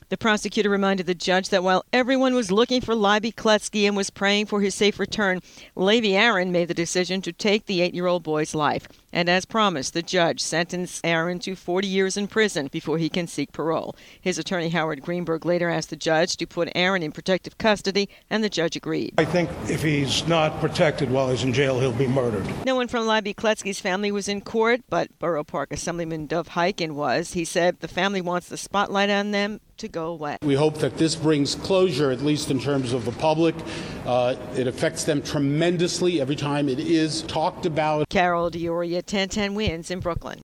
The prosecutor reminded the judge that while everyone was looking for Leiby Kletzky and was praying for his safe return, Levy Aaron made the decision to take the 8-year-old boy's life. And as promised, the judge sentenced Aaron to 40 years in prison before he can seek parole. His attorney, Howard Greenberg, later asked the judge to put Aaron in protective custody, and the judge agreed. I think if he's not protected while he's in jail, he'll be murdered. No one from Leiby Kletzky's family was in court, but Borough Park Assemblyman Dov Hikind was. He said the family wants the spotlight on them to go away. We hope that this brings closure, at least in terms of the public. It affects them tremendously every time it is talked about. Carol D'Auria, 1010 Wins in Brooklyn.